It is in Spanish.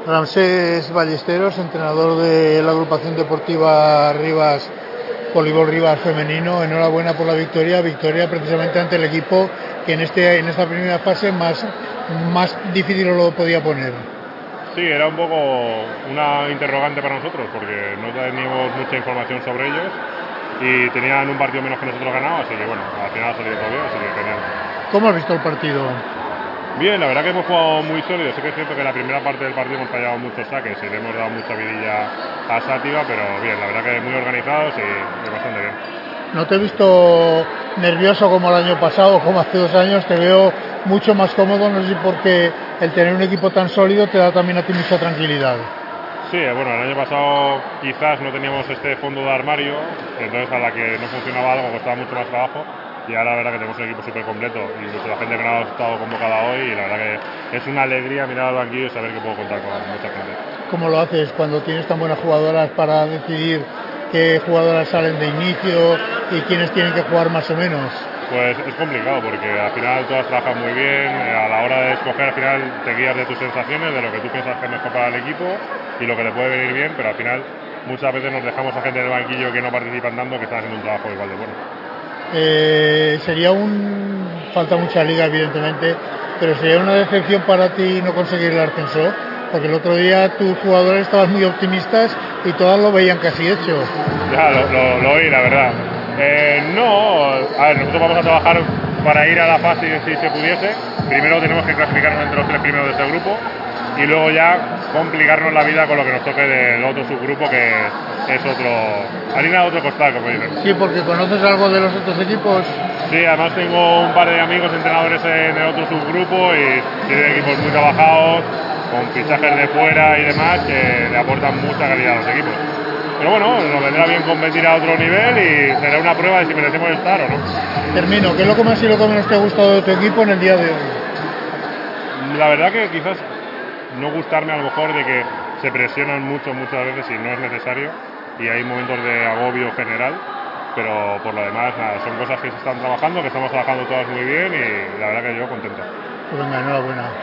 Ramsés Ballesteros, entrenador de la agrupación deportiva Rivas, Voleibol Rivas femenino, enhorabuena por la victoria precisamente ante el equipo que en esta primera fase más difícil lo podía poner. Sí, era un poco una interrogante para nosotros porque no teníamos mucha información sobre ellos y tenían un partido menos que nosotros ganado, así que bueno, al final ha salido todo bien, así que genial. ¿Cómo has visto el partido? Bien, la verdad que hemos jugado muy sólido. Sí que es cierto que en la primera parte del partido hemos fallado muchos saques y le hemos dado mucha vidilla a Sátiva, pero bien, la verdad que muy organizados y bastante bien. No te he visto nervioso como el año pasado, como hace 2 años, te veo mucho más cómodo, no sé si porque el tener un equipo tan sólido te da también a ti mucha tranquilidad. Sí, bueno, el año pasado quizás no teníamos este fondo de armario, entonces a la que no funcionaba algo costaba mucho más trabajo. Y ahora la verdad que tenemos un equipo súper completo y mucha gente que no ha estado convocada hoy y la verdad que es una alegría mirar al banquillo y saber que puedo contar con mucha gente. ¿Cómo lo haces cuando tienes tan buenas jugadoras para decidir qué jugadoras salen de inicio y quiénes tienen que jugar más o menos? Pues es complicado porque al final todas trabajan muy bien, a la hora de escoger al final te guías de tus sensaciones, de lo que tú piensas que es mejor para el equipo y lo que le puede venir bien, pero al final muchas veces nos dejamos a gente en el banquillo que no participan tanto que están haciendo un trabajo igual de bueno. Falta mucha liga evidentemente, pero sería una decepción para ti no conseguir el ascenso, porque el otro día tus jugadores estaban muy optimistas y todas lo veían casi hecho. Ya, lo oí, la verdad. No, a ver, nosotros vamos a trabajar para ir a la fase si se pudiese. Primero tenemos que clasificarnos entre los 3 primeros de este grupo y luego ya complicarnos la vida con lo que nos toque del otro subgrupo, que es harina de otro costal, como dicen. Sí, porque conoces algo de los otros equipos. Sí, además tengo un par de amigos entrenadores en el otro subgrupo y tienen equipos muy trabajados, con fichajes de fuera y demás, que le aportan mucha calidad a los equipos. Pero bueno, nos vendrá bien competir a otro nivel y será una prueba de si merecemos estar o no. Termino, ¿qué es lo que más y lo que menos te ha gustado de tu equipo en el día de hoy? La verdad que quizás no gustarme a lo mejor de que se presionan muchas veces y no es necesario y hay momentos de agobio general, pero por lo demás nada, son cosas que se están trabajando, que estamos trabajando todas muy bien y la verdad que yo contento. Pues venga, enhorabuena.